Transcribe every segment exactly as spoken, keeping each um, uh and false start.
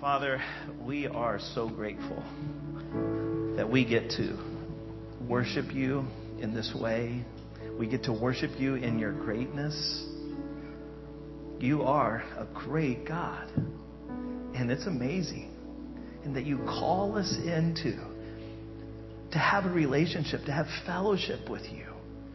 Father, we are so grateful that we get to worship you in this way. We get to worship you in your greatness. You are a great God. And it's amazing. And that you call us into to have a relationship, to have fellowship with you.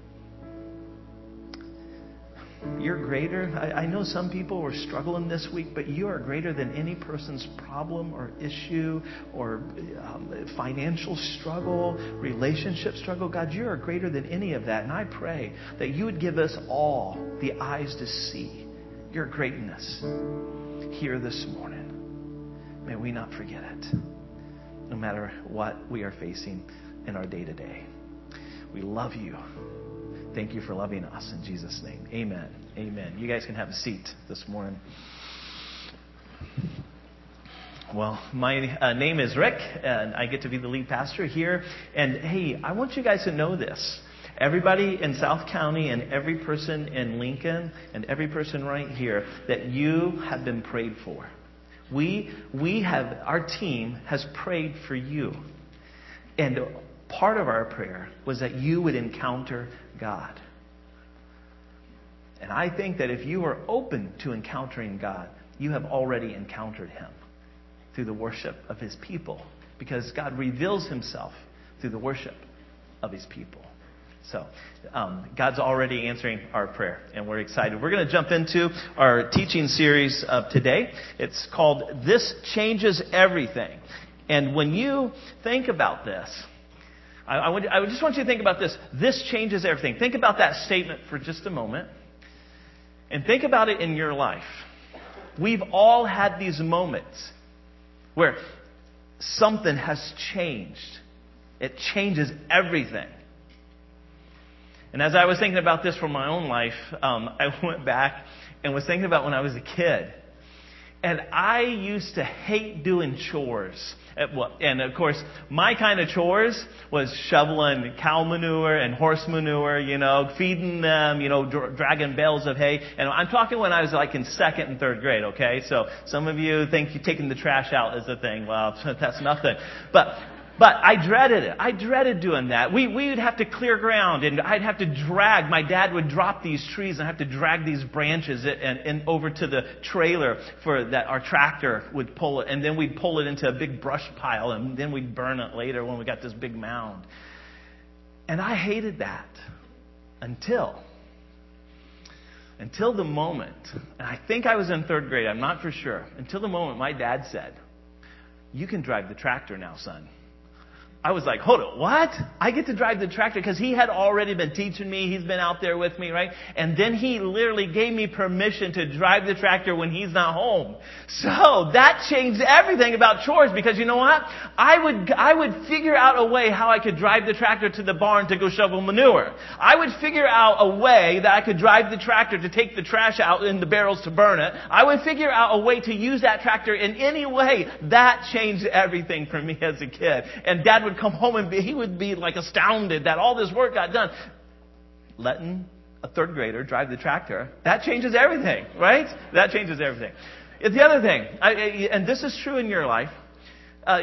You're greater. I, I know some people were struggling this week, but you are greater than any person's problem or issue or um, financial struggle, relationship struggle. God, you are greater than any of that. And I pray that you would give us all the eyes to see your greatness here this morning. May we not forget it, no matter what we are facing in our day-to-day. We love you. Thank you for loving us. In Jesus' name, amen. Amen. You guys can have a seat this morning. Well, my uh, name is Rick, and I get to be the lead pastor here. And hey, I want you guys to know this. Everybody in South County and every person in Lincoln and every person right here, that you have been prayed for. We, we have, our team has prayed for you. And part of our prayer was that you would encounter God. And I think that if you are open to encountering God, you have already encountered Him through the worship of His people. Because God reveals Himself through the worship of His people. So, um, God's already answering our prayer, and we're excited. We're going to jump into our teaching series of today. It's called This Changes Everything. And when you think about this, I, I, would, I just want you to think about this. This changes everything. Think about that statement for just a moment. And think about it in your life. We've all had these moments where something has changed. It changes everything. And as I was thinking about this for my own life, um, I went back and was thinking about when I was a kid. And I used to hate doing chores. And of course, my kind of chores was shoveling cow manure and horse manure, you know, feeding them, you know, dra- dragging bales of hay. And I'm talking when I was like in second and third grade, okay? So some of you think you taking the trash out is a thing. Well, that's nothing. But But I dreaded it. I dreaded doing that. We, we would have to clear ground, and I'd have to drag. My dad would drop these trees, and I'd have to drag these branches and, and over to the trailer for that our tractor would pull it, and then we'd pull it into a big brush pile, and then we'd burn it later when we got this big mound. And I hated that until, until the moment, and I think I was in third grade, I'm not for sure, until the moment my dad said, "You can drive the tractor now, son." I was like, hold it, what? I get to drive the tractor? Because he had already been teaching me. He's been out there with me, right? And then he literally gave me permission to drive the tractor when he's not home. So that changed everything about chores, because you know what? I would I would figure out a way how I could drive the tractor to the barn to go shovel manure. I would figure out a way that I could drive the tractor to take the trash out in the barrels to burn it. I would figure out a way to use that tractor in any way. That changed everything for me as a kid. And Dad would come home and be, he would be like astounded that all this work got done. Letting a third grader drive the tractor, that changes everything, right? That changes everything. It's the other thing, I, and this is true in your life, uh,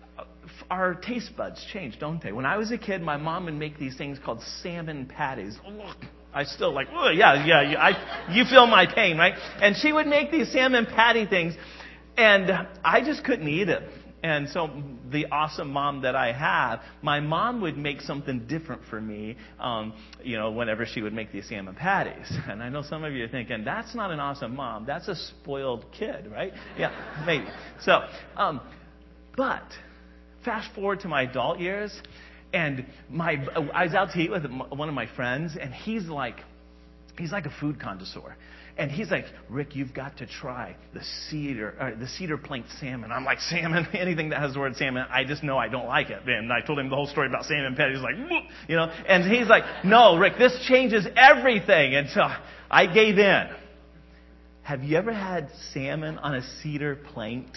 our taste buds change, don't they? When I was a kid, my mom would make these things called salmon patties. I still like, oh, yeah, yeah, I, you feel my pain, right? And she would make these salmon patty things, and I just couldn't eat it. And so the awesome mom that I have, my mom would make something different for me, um, you know, whenever she would make these salmon patties. And I know some of you are thinking, that's not an awesome mom. That's a spoiled kid, right? Yeah, maybe. So, um, but fast forward to my adult years, and my I was out to eat with one of my friends, and he's like, he's like a food connoisseur. And he's like, Rick, you've got to try the cedar, uh, the cedar plank salmon. I'm like, salmon? Anything that has the word salmon, I just know I don't like it. And I told him the whole story about salmon patty. He's like, you know, and he's like, no, Rick, this changes everything. And so I gave in. Have you ever had salmon on a cedar plank?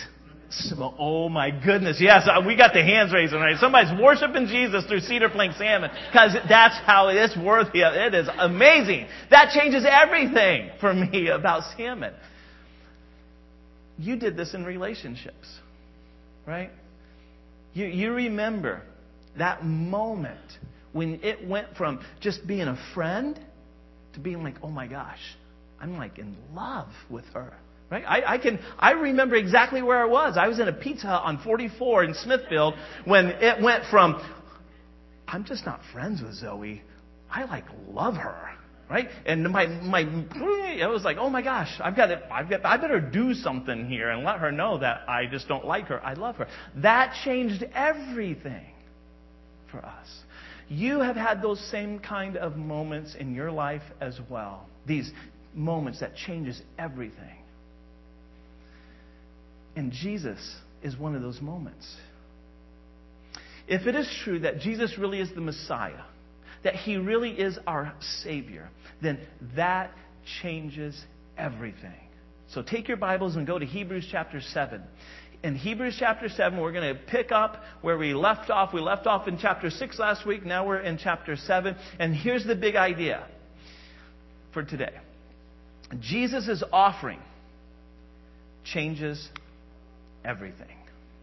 Oh my goodness, yes, we got the hands raising, right? Somebody's worshiping Jesus through cedar plank salmon, because that's how it is worthy of. It is amazing. That changes everything for me about salmon. You did this in relationships, right? You, you remember that moment when it went from just being a friend to being like, oh my gosh, I'm like in love with her. Right? I, I can. I remember exactly where I was. I was in a Pizza Hut on forty-four in Smithfield when it went from, I'm just not friends with Zoe. I like love her. Right? And my my, it was like, oh my gosh, I've got to, I've got, I better do something here and let her know that I just don't like her. I love her. That changed everything for us. You have had those same kind of moments in your life as well. These moments that changes everything. And Jesus is one of those moments. If it is true that Jesus really is the Messiah, that He really is our Savior, then that changes everything. So take your Bibles and go to Hebrews chapter seven. In Hebrews chapter seven, we're going to pick up where we left off. We left off in chapter six last week. Now we're in chapter seven. And here's the big idea for today. Jesus' offering changes everything.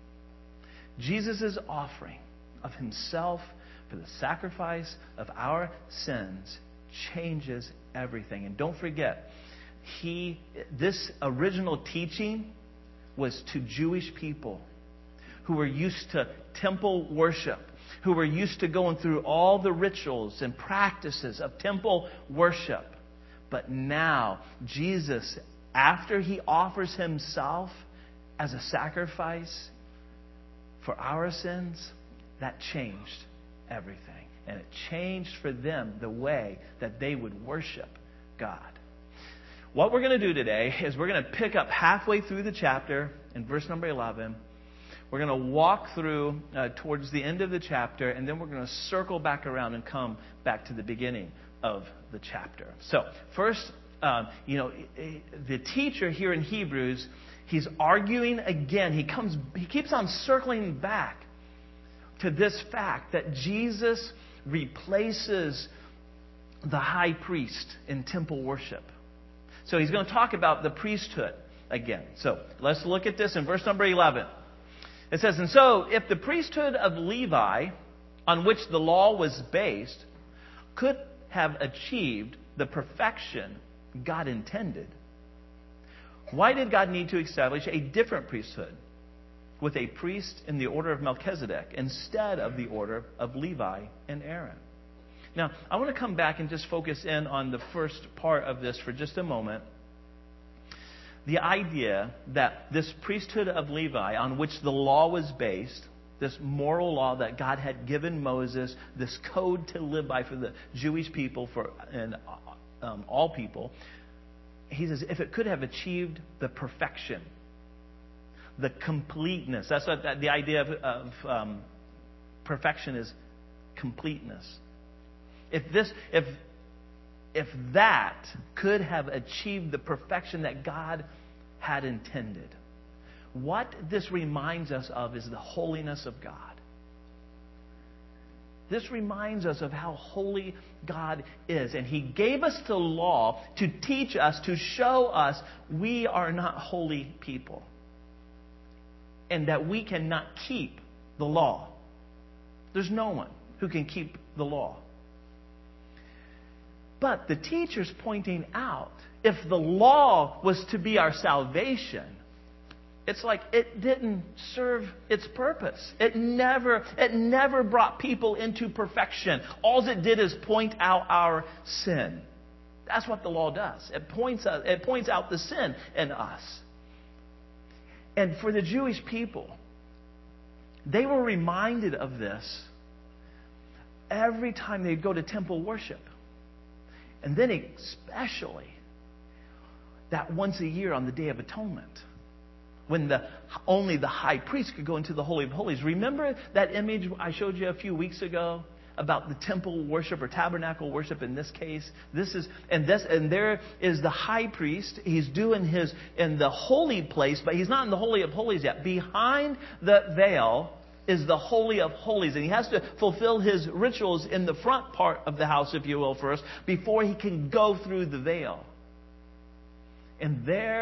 Jesus' offering of Himself for the sacrifice of our sins changes everything. And don't forget, he this original teaching was to Jewish people who were used to temple worship, who were used to going through all the rituals and practices of temple worship. But now, Jesus, after He offers Himself as a sacrifice for our sins, that changed everything. And it changed for them the way that they would worship God. What we're going to do today is we're going to pick up halfway through the chapter in verse number eleven. We're going to walk through uh, towards the end of the chapter, and then we're going to circle back around and come back to the beginning of the chapter. So first, um, you know, the teacher here in Hebrews, he's arguing again. He comes, he keeps on circling back to this fact that Jesus replaces the high priest in temple worship. So he's going to talk about the priesthood again. So let's look at this in verse number eleven. It says, and so if the priesthood of Levi, on which the law was based, could have achieved the perfection God intended, why did God need to establish a different priesthood with a priest in the order of Melchizedek instead of the order of Levi and Aaron? Now, I want to come back and just focus in on the first part of this for just a moment. The idea that this priesthood of Levi, on which the law was based, this moral law that God had given Moses, this code to live by for the Jewish people for and um, all people, he says, if it could have achieved the perfection, the completeness. That's what the idea of, of um, perfection is, completeness. If this, if if that could have achieved the perfection that God had intended, what this reminds us of is the holiness of God. This reminds us of how holy God is. And He gave us the law to teach us, to show us we are not holy people. And that we cannot keep the law. There's no one who can keep the law. But the teacher's pointing out, if the law was to be our salvation, it's like it didn't serve its purpose. It never, it never brought people into perfection. All it did is point out our sin. That's what the law does. It points out, it points out the sin in us. And for the Jewish people, they were reminded of this every time they'd go to temple worship. And then especially that once a year on the Day of Atonement, when the only the high priest could go into the Holy of Holies. Remember that image I showed you a few weeks ago about the temple worship or tabernacle worship in this case? This is and this and there is the high priest. He's doing his in the holy place, but he's not in the Holy of Holies yet. Behind the veil is the Holy of Holies. And he has to fulfill his rituals in the front part of the house, if you will, first, before he can go through the veil. And there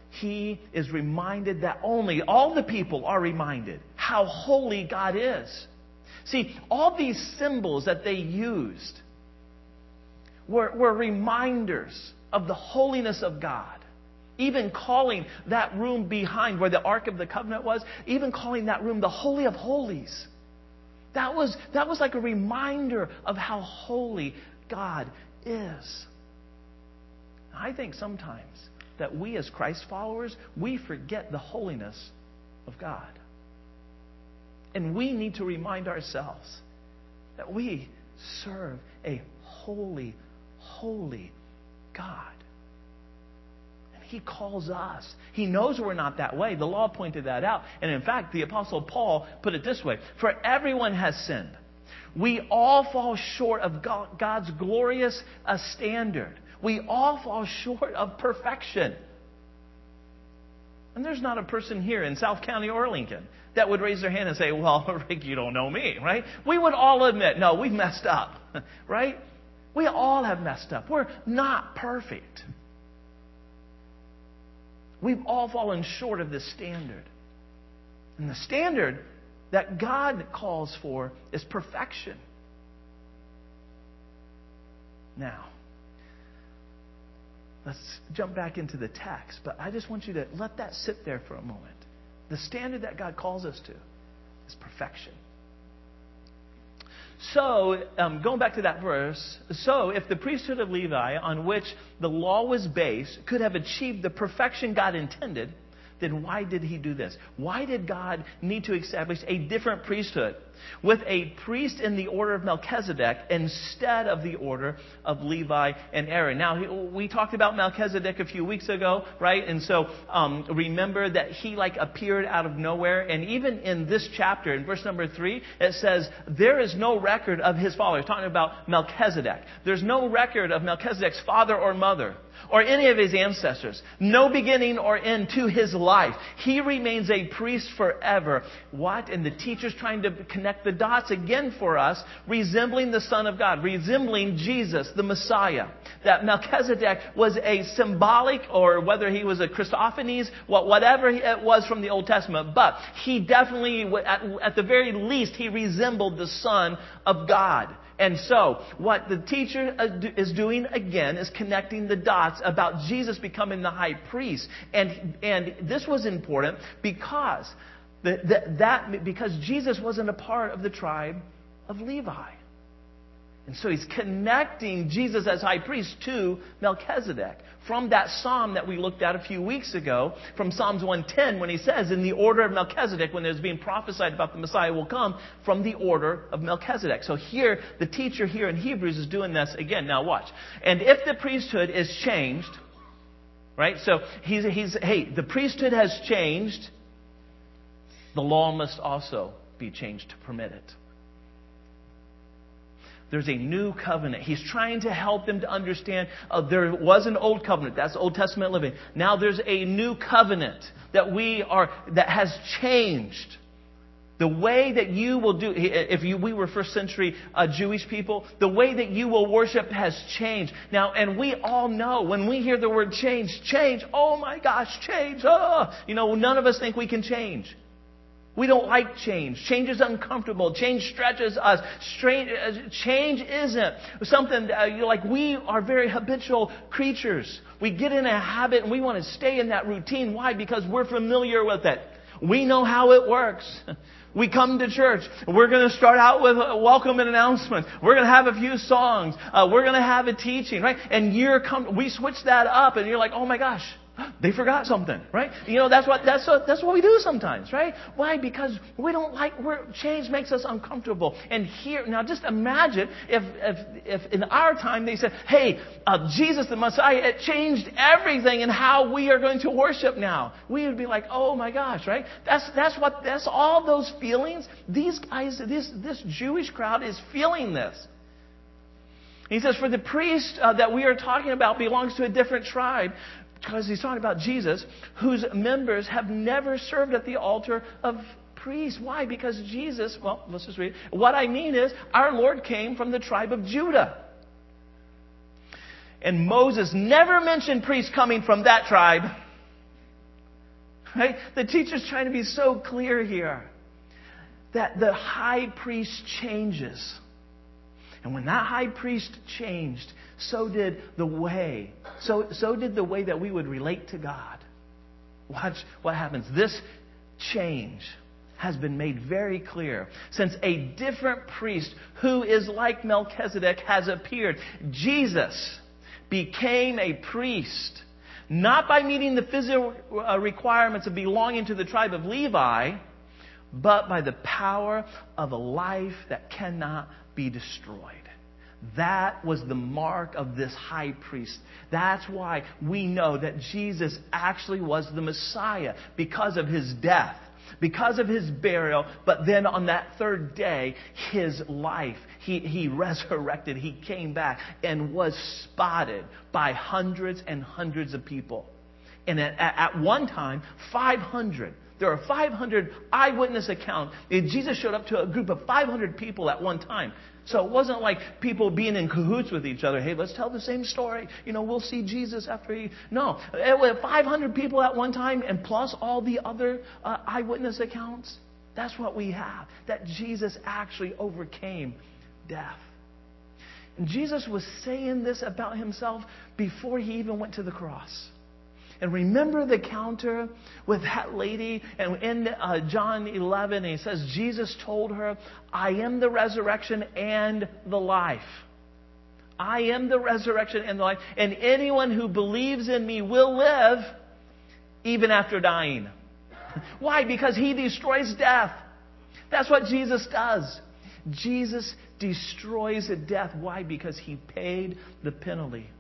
he is reminded that only, all the people are reminded how holy God is. See, all these symbols that they used were, were reminders of the holiness of God. Even calling that room behind where the Ark of the Covenant was, even calling that room the Holy of Holies. That was, that was like a reminder of how holy God is. I think sometimes that we as Christ followers, we forget the holiness of God. And we need to remind ourselves that we serve a holy, holy God. And He calls us. He knows we're not that way. The law pointed that out. And in fact, the Apostle Paul put it this way: for everyone has sinned. We all fall short of God's glorious uh, standard. We all fall short of perfection. And there's not a person here in South County or Lincoln that would raise their hand and say, well, Rick, you don't know me, right? We would all admit, no, we've messed up, right? We all have messed up. We're not perfect. We've all fallen short of this standard. And the standard that God calls for is perfection. Now, let's jump back into the text, but I just want you to let that sit there for a moment. The standard that God calls us to is perfection. So, um, going back to that verse, so if the priesthood of Levi, on which the law was based, could have achieved the perfection God intended, then why did He do this? Why did God need to establish a different priesthood with a priest in the order of Melchizedek instead of the order of Levi and Aaron? Now, we talked about Melchizedek a few weeks ago, right? And so um, remember that he like appeared out of nowhere. And even in this chapter, in verse number three, it says, there is no record of his father. It's talking about Melchizedek. There's no record of Melchizedek's father or mother, or any of his ancestors. No beginning or end to his life. He remains a priest forever. What? And the teacher's trying to connect the dots again for us, resembling the Son of God, resembling Jesus, the Messiah. That Melchizedek was a symbolic, or whether he was a Christophanes, whatever it was from the Old Testament, but he definitely, at the very least, he resembled the Son of God. And so, what the teacher is doing again is connecting the dots about Jesus becoming the high priest. And, and this was important because, the, the, that, because Jesus wasn't a part of the tribe of Levi. And so he's connecting Jesus as high priest to Melchizedek. From that psalm that we looked at a few weeks ago, from Psalms one ten, when he says, in the order of Melchizedek, when there's being prophesied about the Messiah will come, from the order of Melchizedek. So here, the teacher here in Hebrews is doing this again. Now watch. And if the priesthood is changed, right? So he's, he's, hey, the priesthood has changed. The law must also be changed to permit it. There's a new covenant. He's trying to help them to understand uh, there was an old covenant. That's Old Testament living. Now there's a new covenant that we are that has changed. The way that you will do, if you, we were first century uh, Jewish people, the way that you will worship has changed. Now, and we all know when we hear the word change, change, oh my gosh, change. Oh, you know, none of us think we can change. We don't like change. Change is uncomfortable. Change stretches us. Change isn't something uh, like we are very habitual creatures. We get in a habit and we want to stay in that routine. Why? Because we're familiar with it. We know how it works. We come to church. We're going to start out with a welcome and announcement. We're going to have a few songs. Uh, we're going to have a teaching, right? And you're come, we switch that up and you're like, oh my gosh. They forgot something, right? You know, that's what that's what that's what we do sometimes, right? Why? Because we don't like we're, change makes us uncomfortable. And here now, just imagine if if if in our time they said, "Hey, uh, Jesus the Messiah, it changed everything in how we are going to worship now." We would be like, "Oh my gosh!" Right? That's that's what that's all those feelings. These guys, this this Jewish crowd is feeling this. He says, "For the priest uh, that we are talking about belongs to a different tribe." Because he's talking about Jesus, whose members have never served at the altar of priests. Why? Because Jesus, well, let's just read it. What I mean is, our Lord came from the tribe of Judah. And Moses never mentioned priests coming from that tribe. Right? The teacher's trying to be so clear here that the high priest changes. And when that high priest changed, so did the way. So, so did the way that we would relate to God. Watch what happens. This change has been made very clear. Since a different priest who is like Melchizedek has appeared, Jesus became a priest, not by meeting the physical requirements of belonging to the tribe of Levi, but by the power of a life that cannot be destroyed. That was the mark of this high priest. That's why we know that Jesus actually was the Messiah, because of his death, because of his burial, but then on that third day, his life, he, he resurrected, he came back and was spotted by hundreds and hundreds of people. And at, at one time, five hundred. There are five hundred eyewitness accounts. Jesus showed up to a group of five hundred people at one time. So it wasn't like people being in cahoots with each other. Hey, let's tell the same story. You know, we'll see Jesus after he... No, it was five hundred people at one time, and plus all the other uh, eyewitness accounts. That's what we have. That Jesus actually overcame death. And Jesus was saying this about himself before he even went to the cross. And remember the counter with that lady? And in uh, John eleven, he says, Jesus told her, I am the resurrection and the life. I am the resurrection and the life. And anyone who believes in me will live even after dying. Why? Because he destroys death. That's what Jesus does. Jesus destroys death. Why? Because he paid the penalty.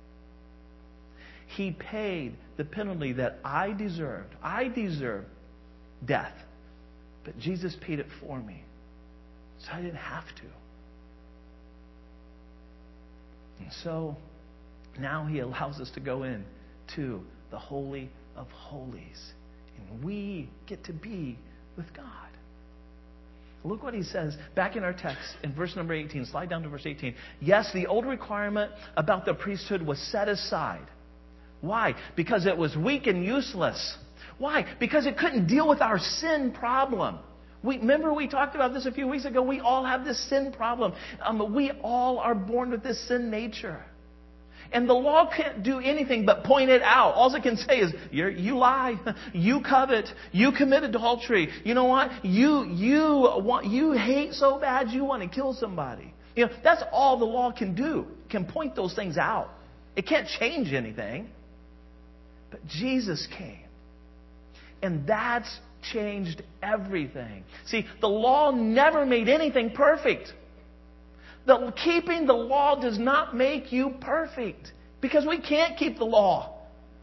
He paid the penalty that I deserved. I deserve death. But Jesus paid it for me. So I didn't have to. And so now he allows us to go in to the Holy of Holies. And we get to be with God. Look what he says back in our text in verse number eighteen. Slide down to verse eighteen. Yes, the old requirement about the priesthood was set aside. Why? Because it was weak and useless. Why? Because it couldn't deal with our sin problem. We, remember we talked about this a few weeks ago. We all have this sin problem. Um, we all are born with this sin nature. And the law can't do anything but point it out. All it can say is, You're, you lie, you covet, you commit adultery. You know what? You, you, want, you hate so bad you want to kill somebody. You know, that's all the law can do. It can point those things out. It can't change anything. But Jesus came. And that's changed everything. See, the law never made anything perfect. The, keeping the law does not make you perfect. Because we can't keep the law.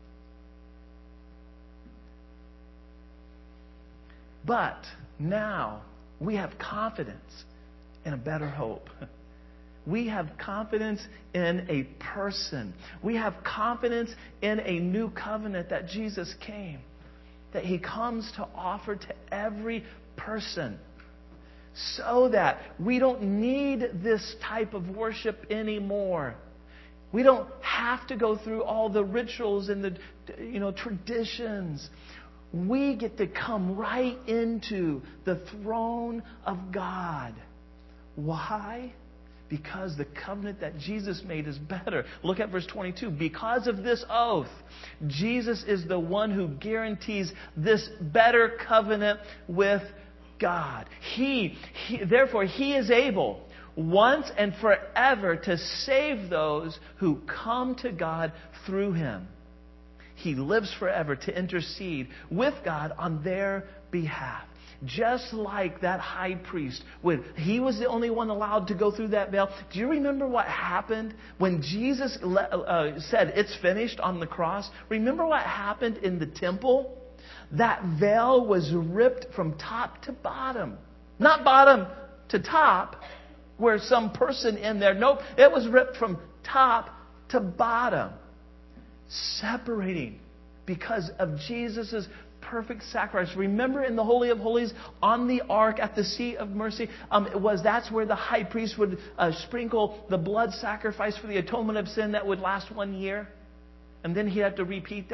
But now we have confidence in a better hope. We have confidence in a person. We have confidence in a new covenant that Jesus came. That he comes to offer to every person. So that we don't need this type of worship anymore. We don't have to go through all the rituals and the you know traditions. We get to come right into the throne of God. Why? Because the covenant that Jesus made is better. Look at verse twenty-two. Because of this oath, Jesus is the one who guarantees this better covenant with God. He, he, therefore, He is able once and forever to save those who come to God through Him. He lives forever to intercede with God on their behalf. Just like that high priest, when he was the only one allowed to go through that veil. Do you remember what happened when Jesus uh, said, "It's finished" on the cross? Remember what happened in the temple? That veil was ripped from top to bottom. Not bottom to top, where some person in there. Nope, it was ripped from top to bottom. Separating because of Jesus' perfect sacrifice. Remember in the Holy of Holies, on the ark at the seat of mercy, um, it was that's where the high priest would uh, sprinkle the blood sacrifice for the atonement of sin that would last one year. And then he had to repeat that.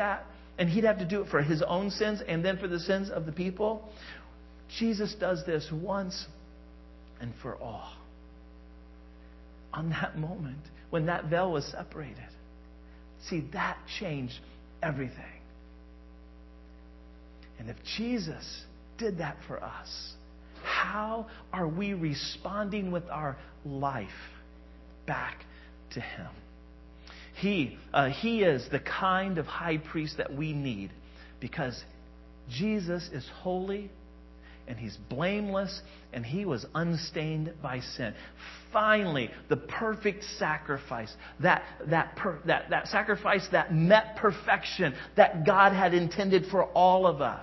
and He'd have to do it for His own sins and then for the sins of the people. Jesus does this once and for all. On that moment, when that veil was separated, see, that changed everything. And if Jesus did that for us, how are we responding with our life back to Him? He, uh, he is the kind of high priest that we need, because Jesus is holy and He's blameless and He was unstained by sin. Finally, the perfect sacrifice, that, that, per, that, that sacrifice that met perfection that God had intended for all of us.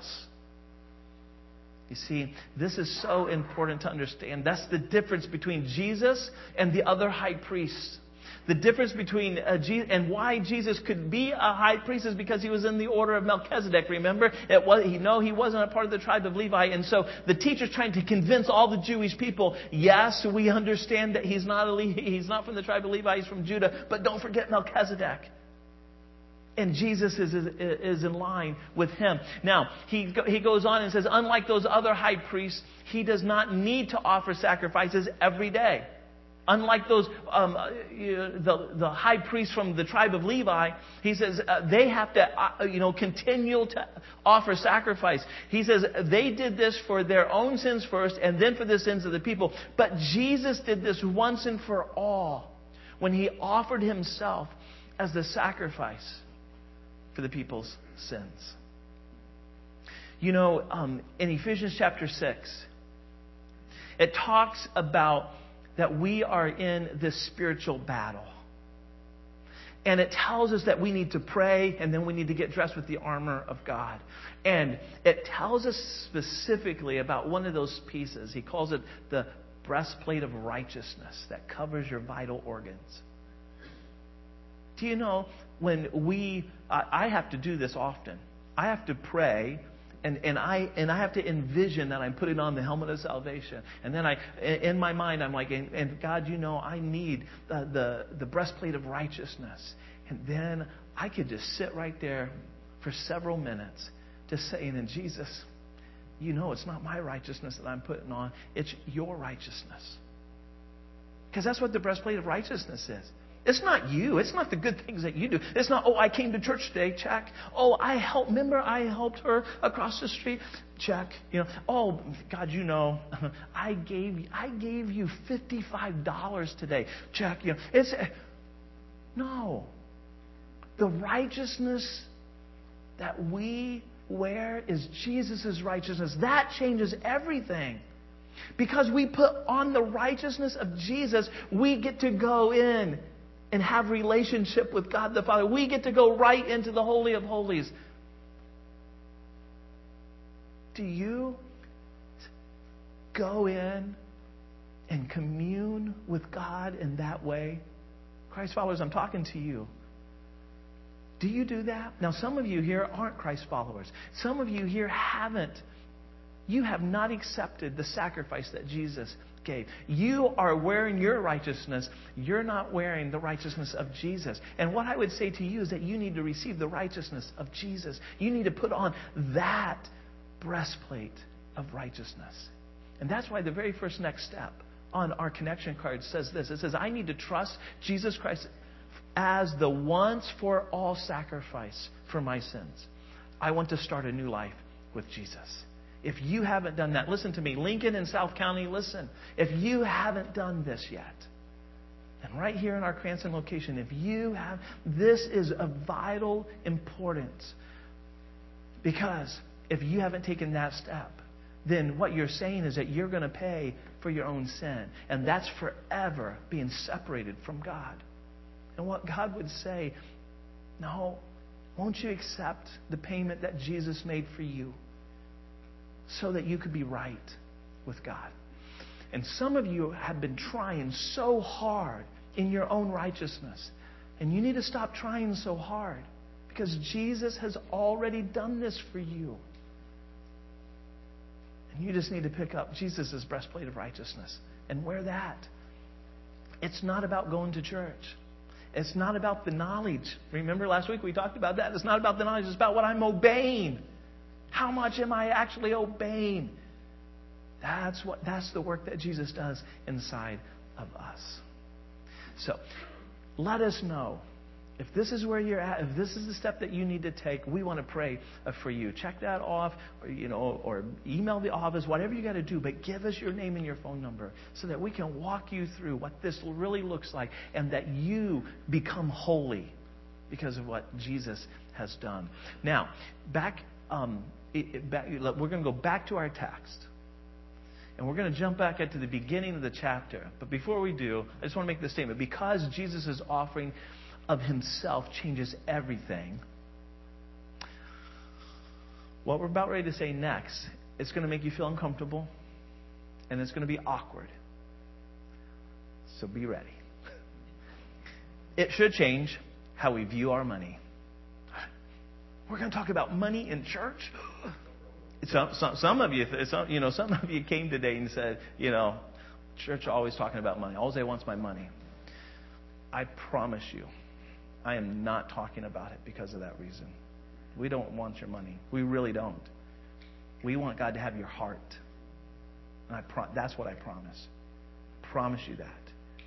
You see, this is so important to understand. That's the difference between Jesus and the other high priests. The difference between uh, Jesus and why Jesus could be a high priest is because He was in the order of Melchizedek. Remember, it was he no, he wasn't a part of the tribe of Levi, and so the teacher's trying to convince all the Jewish people. Yes, we understand that he's not a Le- he's not from the tribe of Levi. He's from Judah, but don't forget Melchizedek. And Jesus is, is, is in line with him. Now, he, he goes on and says, unlike those other high priests, He does not need to offer sacrifices every day. Unlike those, um, you know, the, the high priests from the tribe of Levi, He says uh, they have to, uh, you know, continue to offer sacrifice. He says they did this for their own sins first and then for the sins of the people. But Jesus did this once and for all when He offered Himself as the sacrifice for the people's sins. You know, um, in Ephesians chapter six, it talks about that we are in this spiritual battle. And it tells us that we need to pray, and then we need to get dressed with the armor of God. And it tells us specifically about one of those pieces. He calls it the breastplate of righteousness that covers your vital organs. Do you know, when we, I, I have to do this often. I have to pray. And, and I and I have to envision that I'm putting on the helmet of salvation. And then I, in my mind, I'm like, and, and God, you know, I need the, the, the breastplate of righteousness. And then I could just sit right there for several minutes just saying, and Jesus, you know, it's not my righteousness that I'm putting on. It's your righteousness. Because that's what the breastplate of righteousness is. It's not you. It's not the good things that you do. It's not, oh, I came to church today, check. Oh, I helped, remember I helped her across the street, check. You know, oh, God, you know, I gave you, I gave you fifty-five dollars today, check. You know, it's, no. The righteousness that we wear is Jesus' righteousness. That changes everything. Because we put on the righteousness of Jesus, we get to go in and have relationship with God the Father. We get to go right into the Holy of Holies. Do you go in and commune with God in that way? Christ followers, I'm talking to you. Do you do that? Now, some of you here aren't Christ followers. Some of you here haven't. You have not accepted the sacrifice that Jesus gave. You are wearing your righteousness. You're not wearing the righteousness of Jesus. And what I would say to you is that you need to receive the righteousness of Jesus. You need to put on that breastplate of righteousness. And that's why the very first next step on our connection card says this. It says, I need to trust Jesus Christ as the once for all sacrifice for my sins. I want to start a new life with Jesus. If you haven't done that, listen to me. Lincoln and South County, listen. If you haven't done this yet, and right here in our Cranston location, if you have, this is of vital importance. Because if you haven't taken that step, then what you're saying is that you're going to pay for your own sin. And that's forever being separated from God. And what God would say, no, won't you accept the payment that Jesus made for you so that you could be right with God? And some of you have been trying so hard in your own righteousness. And you need to stop trying so hard, because Jesus has already done this for you. And you just need to pick up Jesus' breastplate of righteousness and wear that. It's not about going to church. It's not about the knowledge. Remember last week we talked about that? It's not about the knowledge. It's about what I'm obeying. How much am I actually obeying? That's what. That's the work that Jesus does inside of us. So, let us know. If this is where you're at, if this is the step that you need to take, we want to pray for you. Check that off, or, you know, or email the office, whatever you got to do. But give us your name and your phone number so that we can walk you through what this really looks like and that you become holy because of what Jesus has done. Now, back, um, it, it, back we're going to go back to our text. And we're going to jump back into the beginning of the chapter. But before we do, I just want to make this statement. Because Jesus' offering of himself changes everything, what we're about ready to say next, it's going to make you feel uncomfortable. And it's going to be awkward. So be ready. It should change how we view our money. We're going to talk about money in church? Some, some, some of you, some, you know, some of you came today and said, you know, church always talking about money. All they want is my money. I promise you, I am not talking about it because of that reason. We don't want your money. We really don't. We want God to have your heart. And I pro- that's what I promise. I promise you that.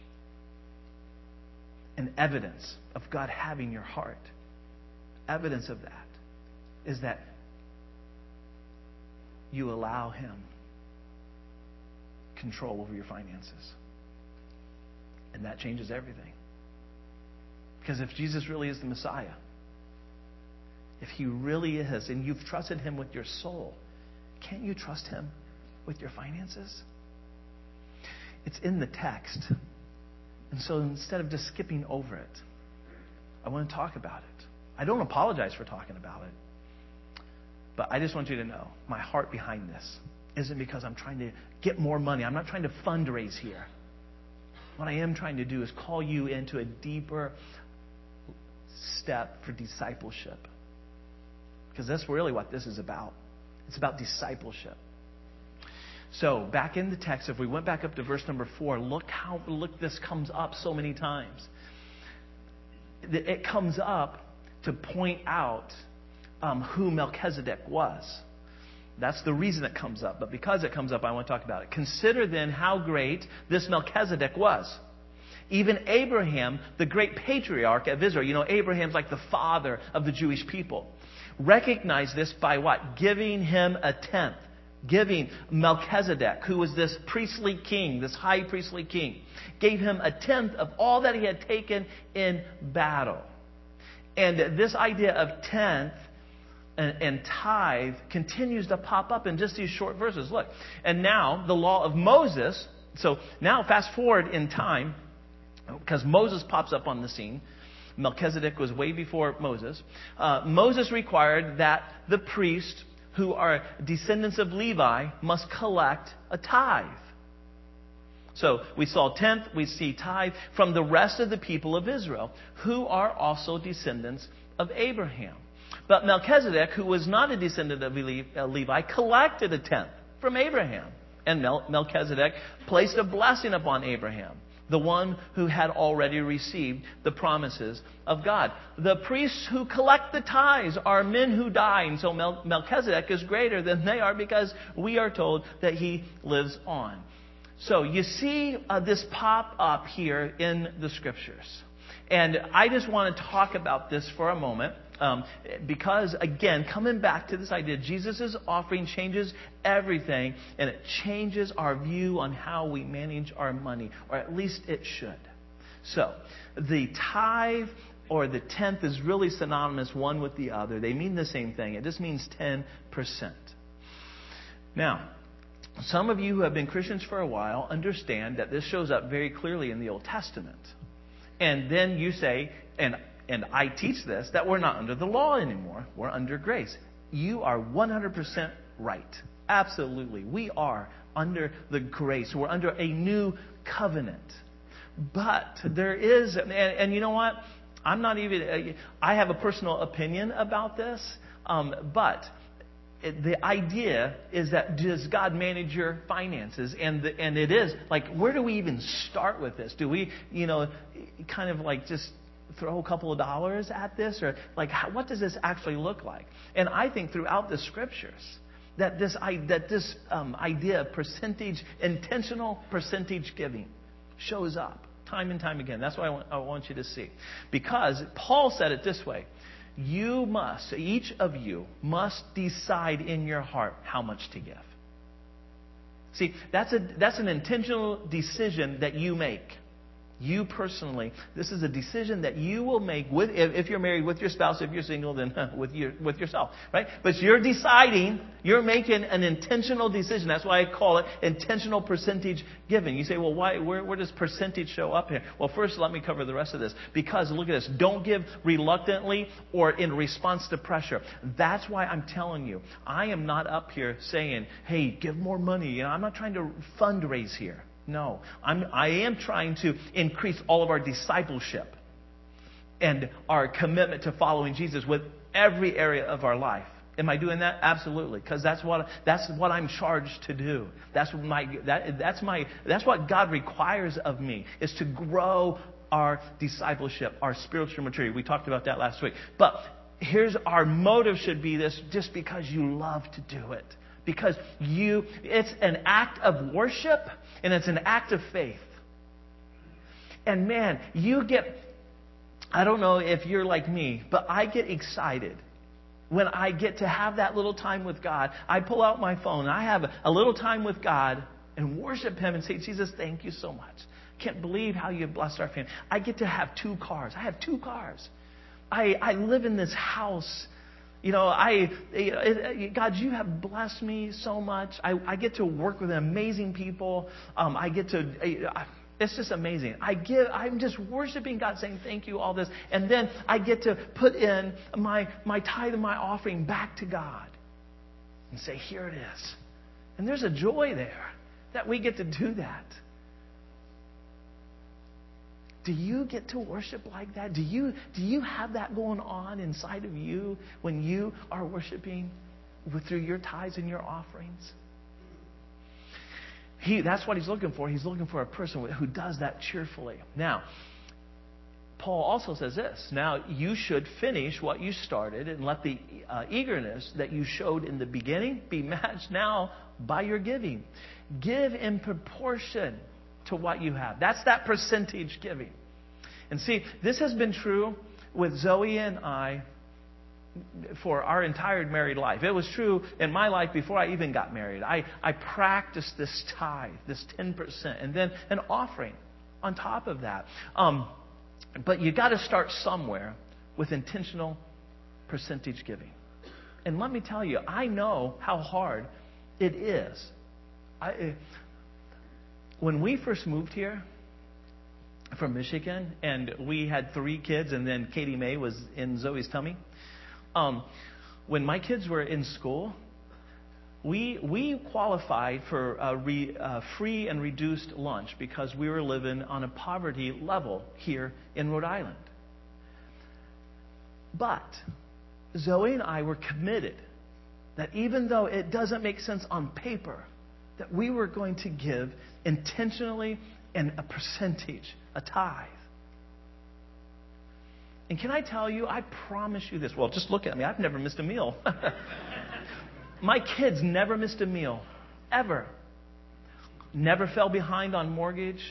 And evidence of God having your heart, evidence of that is that you allow Him control over your finances. And that changes everything. Because if Jesus really is the Messiah, if He really is, and you've trusted Him with your soul, can't you trust Him with your finances? It's in the text. And so instead of just skipping over it, I want to talk about it. I don't apologize for talking about it. But I just want you to know, my heart behind this isn't because I'm trying to get more money. I'm not trying to fundraise here. What I am trying to do is call you into a deeper step for discipleship. Because that's really what this is about. It's about discipleship. So, back in the text, if we went back up to verse number four, look how look this comes up so many times. It comes up to point out um, who Melchizedek was. That's the reason it comes up. But because it comes up, I want to talk about it. Consider then how great this Melchizedek was. Even Abraham, the great patriarch of Israel, you know, Abraham's like the father of the Jewish people, recognized this by what? Giving him a tenth. Giving Melchizedek, who was this priestly king, this high priestly king, gave him a tenth of all that he had taken in battle. And this idea of tenth and, and tithe continues to pop up in just these short verses. Look, and now the law of Moses, so now fast forward in time, because Moses pops up on the scene. Melchizedek was way before Moses. Uh, Moses required that the priest who are descendants of Levi must collect a tithe. So we saw tenth, we see tithe from the rest of the people of Israel, who are also descendants of Abraham. But Melchizedek, who was not a descendant of Levi, collected a tenth from Abraham. And Mel- Melchizedek placed a blessing upon Abraham, the one who had already received the promises of God. The priests who collect the tithes are men who die. And so Mel- Melchizedek is greater than they are because we are told that he lives on. So you see uh, this pop up here in the Scriptures. And I just want to talk about this for a moment. Um, because, again, coming back to this idea, Jesus' offering changes everything, and it changes our view on how we manage our money, or at least it should. So, the tithe or the tenth is really synonymous one with the other. They mean the same thing. It just means ten percent. Now, some of you who have been Christians for a while understand that this shows up very clearly in the Old Testament. And then you say, and And I teach this, that we're not under the law anymore. We're under grace. You are one hundred percent right. Absolutely. We are under the grace. We're under a new covenant. But there is, and, and you know what? I'm not even, I have a personal opinion about this. Um, but it, the idea is that does God manage your finances? And the, and it is, like, where do we even start with this? Do we, you know, kind of like just throw a couple of dollars at this? Or like, how, what does this actually look like? And I think throughout the scriptures that this, that this um, idea of percentage, intentional percentage giving shows up time and time again. That's what I want, I want you to see. Because Paul said it this way. You must, each of you must decide in your heart how much to give. See, that's a that's an intentional decision that you make. You personally, this is a decision that you will make with, if, if you're married, with your spouse. If you're single, then with your with yourself, right? But you're deciding, you're making an intentional decision. That's why I call it intentional percentage giving. You say, well, why? Where, where does percentage show up here? Well, first, let me cover the rest of this. Because look at this: don't give reluctantly or in response to pressure. That's why I'm telling you, I am not up here saying, hey, give more money. You know, I'm not trying to fundraise here. No, I'm, I am trying to increase all of our discipleship and our commitment to following Jesus with every area of our life. Am I doing that? Absolutely, because that's what that's what I'm charged to do. That's what my that that's my that's what God requires of me, is to grow our discipleship, our spiritual maturity. We talked about that last week. But here's our motive should be this: just because you love to do it. Because you, it's an act of worship and it's an act of faith. And man, you get, I don't know if you're like me, but I get excited when I get to have that little time with God. I pull out my phone, I have a little time with God and worship Him and say, Jesus, thank you so much. Can't believe how you blessed our family. I get to have two cars. I have two cars. I, I live in this house. You know, I, God, you have blessed me so much. I, I get to work with amazing people. Um, I get to, it's just amazing. I give, I'm just worshiping God, saying thank you, all this. And then I get to put in my, my tithe and my offering back to God and say, here it is. And there's a joy there that we get to do that. Do you get to worship like that? Do you, do you have that going on inside of you when you are worshiping with, through your tithes and your offerings? He, that's what He's looking for. He's looking for a person who does that cheerfully. Now, Paul also says this. Now, you should finish what you started and let the uh, eagerness that you showed in the beginning be matched now by your giving. Give in proportion to what you have. That's that percentage giving. And see, this has been true with Zoe and I for our entire married life. It was true in my life before I even got married. I, I practiced this tithe, this ten percent, and then an offering on top of that. Um, but you got to start somewhere with intentional percentage giving. And let me tell you, I know how hard it is. I, when we first moved here from Michigan, and we had three kids, and then Katie Mae was in Zoe's tummy. Um, when my kids were in school, we we qualified for a re, uh, free and reduced lunch because we were living on a poverty level here in Rhode Island. But Zoe and I were committed that even though it doesn't make sense on paper, that we were going to give intentionally and a percentage, a tithe. And can I tell you, I promise you this. Well, just look at me. I've never missed a meal. My kids never missed a meal, ever. Never fell behind on mortgage.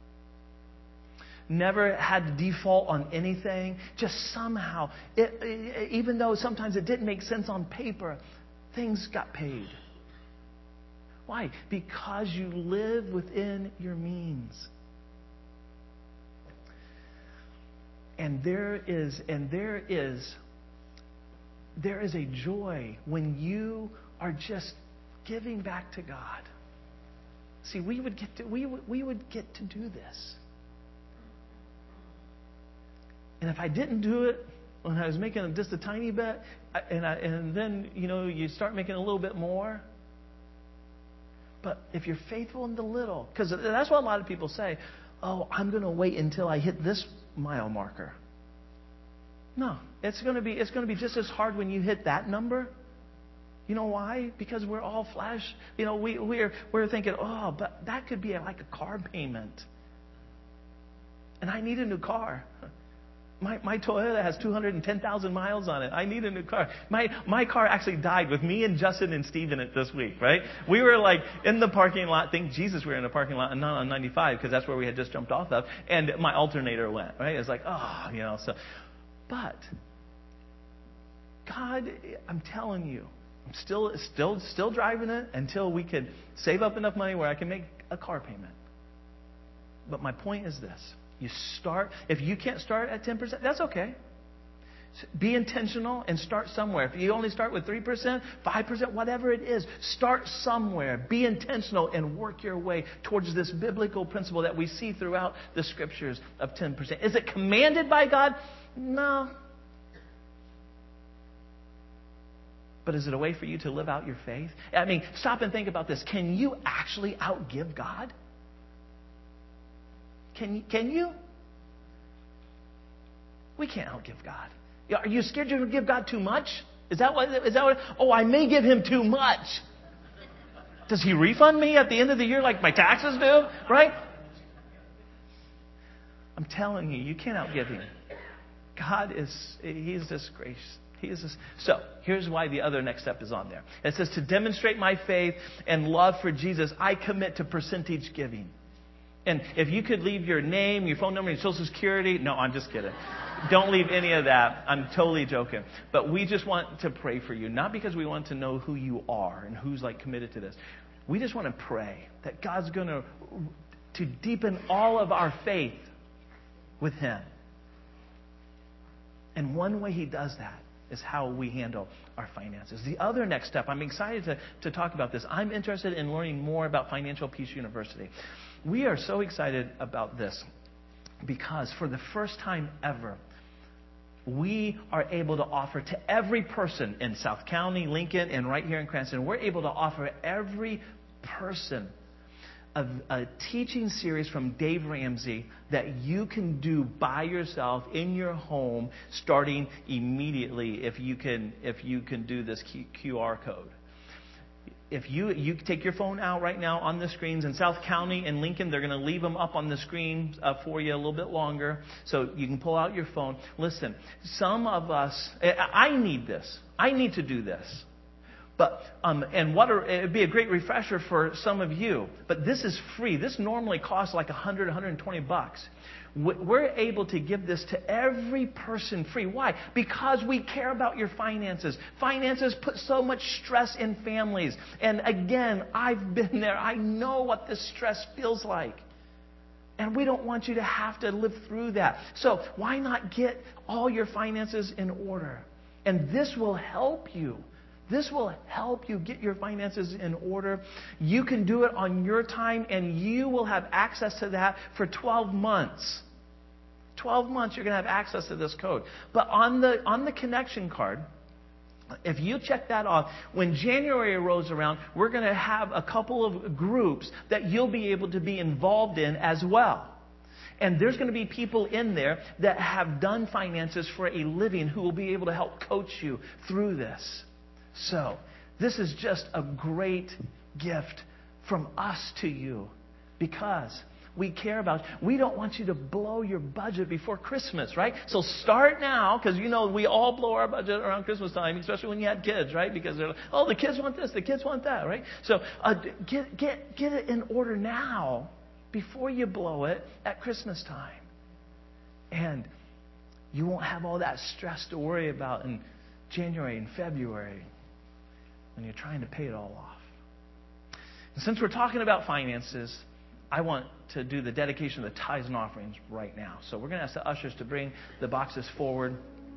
Never had to default on anything. Just somehow, it, it, even though sometimes it didn't make sense on paper, things got paid. Why? Because you live within your means. And there is, and there is, there is a joy when you are just giving back to God. See, we would get to, we would, we would get to do this. And if I didn't do it when I was making just a tiny bit, and I, and then you know you start making a little bit more. But if you're faithful in the little, because that's what a lot of people say, oh, I'm going to wait until I hit this mile marker. No, it's going to be it's going to be just as hard when you hit that number. You know why? Because we're all flesh. You know, we we're we're thinking, oh, but that could be like a car payment, and I need a new car. My, my Toyota has two hundred ten thousand miles on it. I need a new car. My, my car actually died with me and Justin and Steve in it this week, right? We were like in the parking lot. Thank Jesus we were in a parking lot and not on ninety-five because that's where we had just jumped off of. And my alternator went, right? It was like, oh, you know, so. But God, I'm telling you, I'm still, still, still driving it until we can save up enough money where I can make a car payment. But my point is this. You start, if you can't start at ten percent, that's okay. Be intentional and start somewhere. If you only start with three percent, five percent, whatever it is, start somewhere. Be intentional and work your way towards this biblical principle that we see throughout the scriptures of ten percent. Is it commanded by God? No. But is it a way for you to live out your faith? I mean, stop and think about this. Can you actually outgive God? Can you, can you? We can't outgive God. Are you scared you're going to give God too much? Is that what? Is that what? Oh, I may give Him too much. Does He refund me at the end of the year like my taxes do? Right? I'm telling you, you can't outgive Him. God is, He's this gracious. He is this. So, here's why the other next step is on there. It says, to demonstrate my faith and love for Jesus, I commit to percentage giving. And if you could leave your name, your phone number, your social security. No, I'm just kidding. Don't leave any of that. I'm totally joking. But we just want to pray for you. Not because we want to know who you are and who's like committed to this. We just want to pray that God's going to to deepen all of our faith with Him. And one way He does that is how we handle our finances. The other next step, I'm excited to, to talk about this. I'm interested in learning more about Financial Peace University. We are so excited about this because for the first time ever, we are able to offer to every person in South County, Lincoln, and right here in Cranston, we're able to offer every person a, a teaching series from Dave Ramsey that you can do by yourself in your home, starting immediately if you can if you can do this Q R code. If you you take your phone out right now on the screens in South County and Lincoln, they're going to leave them up on the screen uh, for you a little bit longer, so you can pull out your phone. Listen, some of us, I need this. I need to do this. But um, and what are, it'd be a great refresher for some of you. But this is free. This normally costs like one hundred, one hundred twenty bucks. We're able to give this to every person free. Why? Because we care about your finances. Finances put so much stress in families. And again, I've been there. I know what this stress feels like. And we don't want you to have to live through that. So why not get all your finances in order? And this will help you. This will help you get your finances in order. You can do it on your time, and you will have access to that for twelve months. twelve months, you're going to have access to this code. But on the on the connection card, if you check that off, when January rolls around, we're going to have a couple of groups that you'll be able to be involved in as well. And there's going to be people in there that have done finances for a living who will be able to help coach you through this. So, this is just a great gift from us to you because we care about you. We don't want you to blow your budget before Christmas, right? So start now, because you know we all blow our budget around Christmas time, especially when you had kids, right? Because they're like, oh, the kids want this, the kids want that, right? So uh, get get get it in order now before you blow it at Christmas time. And you won't have all that stress to worry about in January and February when you're trying to pay it all off. And since we're talking about finances, I want to do the dedication of the tithes and offerings right now. So we're going to ask the ushers to bring the boxes forward.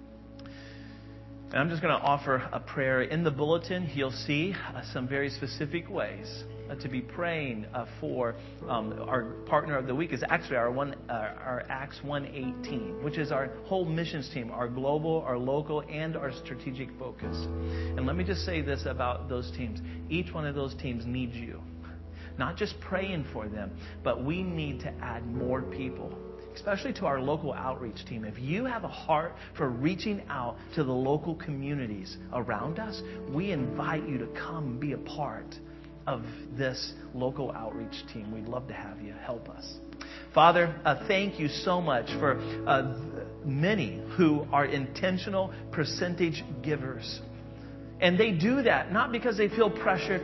And I'm just going to offer a prayer. In the bulletin, you'll see uh, some very specific ways uh, to be praying uh, for um, our partner of the week is actually our one, uh, our Acts one eighteen, which is our whole missions team, our global, our local, and our strategic focus. And let me just say this about those teams. Each one of those teams needs you. Not just praying for them, but we need to add more people, especially to our local outreach team. If you have a heart for reaching out to the local communities around us, we invite you to come be a part of this local outreach team. We'd love to have you help us. Father, uh, thank you so much for uh, many who are intentional percentage givers. And they do that not because they feel pressured,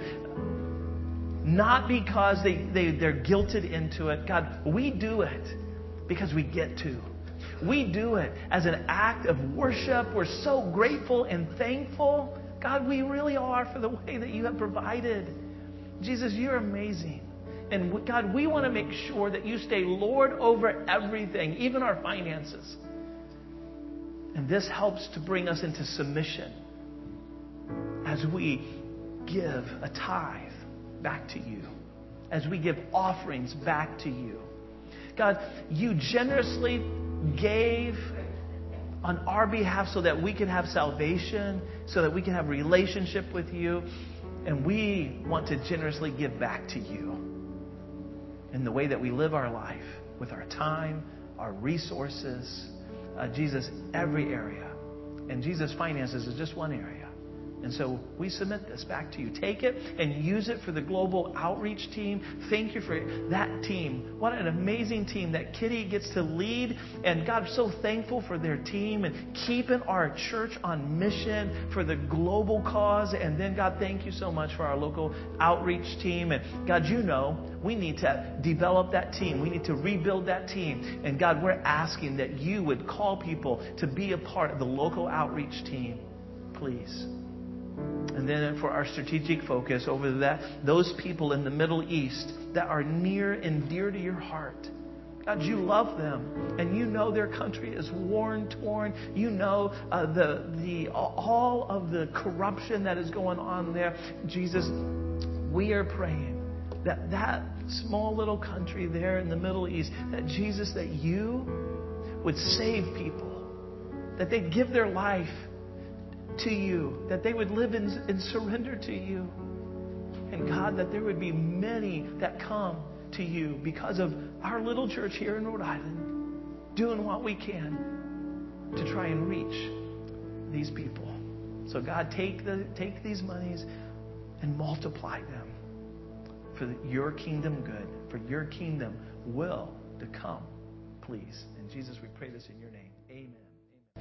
not because they, they, they're guilted into it. God, we do it because we get to. We do it as an act of worship. We're so grateful and thankful. God, we really are for the way that you have provided. Jesus, you're amazing. And God, we want to make sure that you stay Lord over everything, even our finances. And this helps to bring us into submission as we give a tithe back to you, as we give offerings back to you. God, you generously gave on our behalf so that we can have salvation, so that we can have relationship with you. And we want to generously give back to you in the way that we live our life, with our time, our resources, uh, Jesus, every area. And Jesus, finances is just one area. And so we submit this back to you. Take it and use it for the global outreach team. Thank you for that team. What an amazing team that Kitty gets to lead. And God, I'm so thankful for their team and keeping our church on mission for the global cause. And then, God, thank you so much for our local outreach team. And God, you know, we need to develop that team. We need to rebuild that team. And God, we're asking that you would call people to be a part of the local outreach team. Please. And then for our strategic focus over that, those people in the Middle East that are near and dear to your heart. God, you love them, and you know their country is worn, torn. You know uh, the the all of the corruption that is going on there. Jesus, we are praying that that small little country there in the Middle East, that Jesus, that you would save people, that they'd give their life to you, that they would live in, in surrender to you. And God, that there would be many that come to you because of our little church here in Rhode Island, doing what we can to try and reach these people. So God, take the take these monies and multiply them for your kingdom good, for your kingdom will to come, please. And Jesus, we pray this in your name.